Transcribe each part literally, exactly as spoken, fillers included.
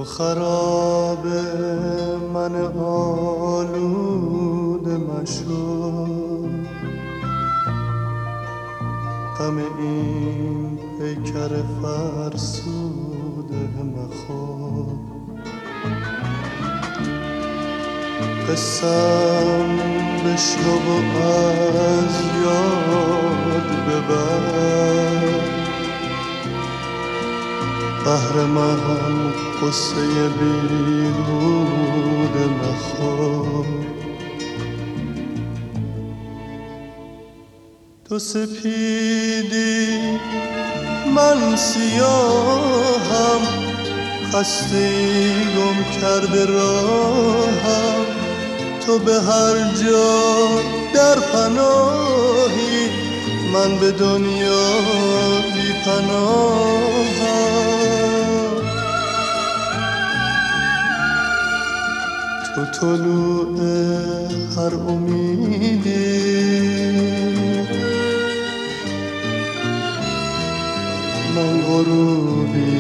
خراب من آلوده مشو، غم این پیکر فرسوده مخور. قسم بشنو و از یاد ببر، بهر من قصه بیهوده مخور. تو سپیدی من سیاهم، خسته گم کرده راهم. تو به هر جا در پناهی، من به دنیا بی پناهم. تو طلوع هر امیدی، من غروبی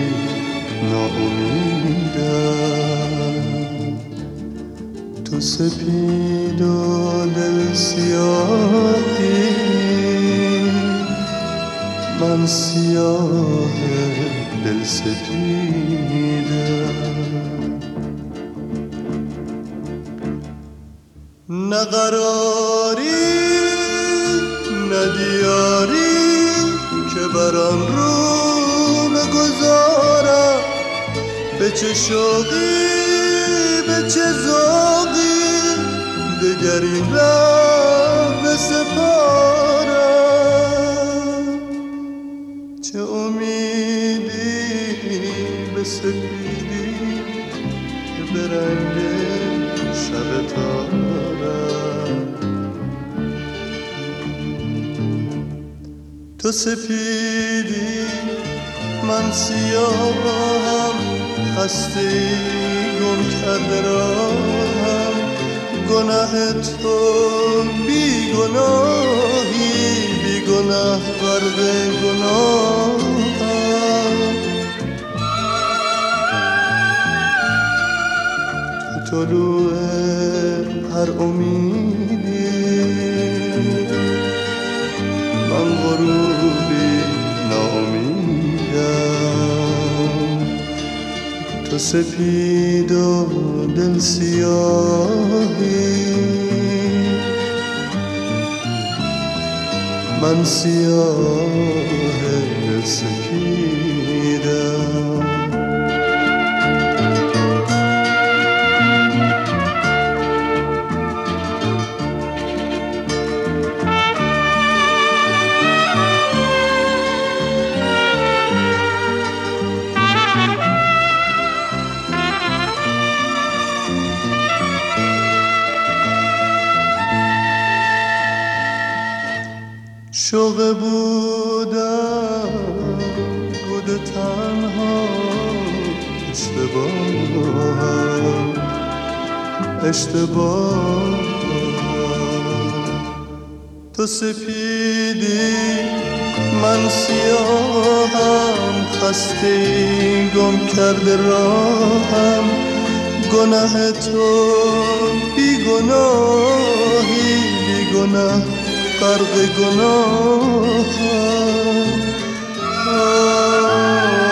ناامیدم. تو سپید و دل سیاهی، من سیاه دل سپیدم. نه قراری نه دیاری که بر آن رو بگذارم. به چه شوقی به چه ذوقی دگر این ره بسپارم. چه امیدی به سپیدی که به رنگ شب تارم. تو سپیدی من سیاهم، خسته گم کرده راهم. گناه تو بی گناهی، بی گناه غرق گناهم. تو طلوع هر امیدی، من غروبی ناامیدم. تو سپید و دل سیاهی، من سیاه دل سپیدم. شوق بودم بود تنها، اشتباهم اشتباهم. تو سپیدی من سیاهم، خسته گم کرده راهم. گناه تو بی گناهی، بی گناه غرق گناهم.